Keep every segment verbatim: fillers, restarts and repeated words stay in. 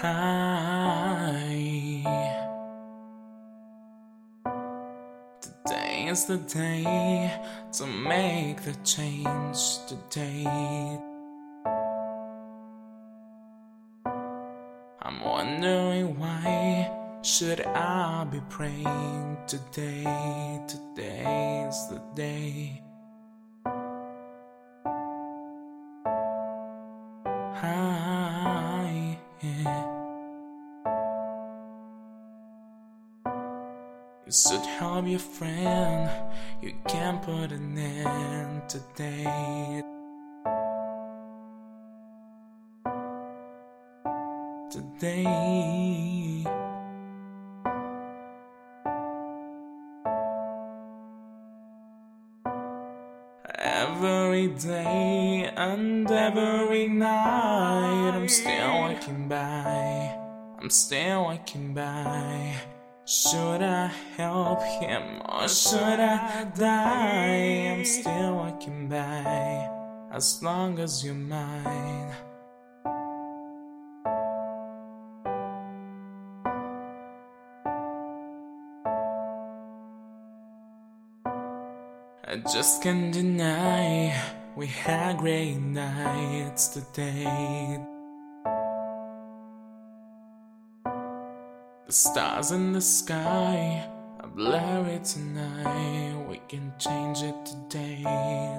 Hi. Today is the day to make the change today. I'm wondering why should I be praying today? Today's the day. Hi, yeah. You should help your friend. You can put an end today. Today. Every day and every night I'm still walking by, I'm still walking by. Should I help him or should I die? I'm still walking by, as long as you're mine. I just can't deny we had great nights today. The stars in the sky are blurry tonight. We can change it today.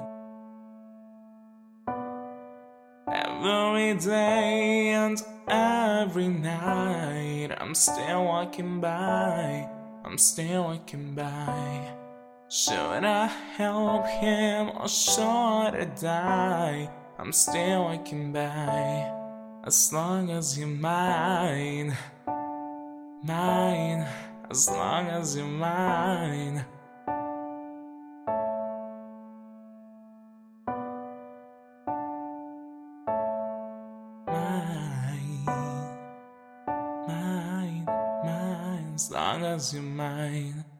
Every day and every night I'm still walking by, I'm still walking by. Should I help him or should I die? I'm still walking by, as long as you're mine. Mine, as long as you're mine. Mine, mine, mine, as long as you're mine.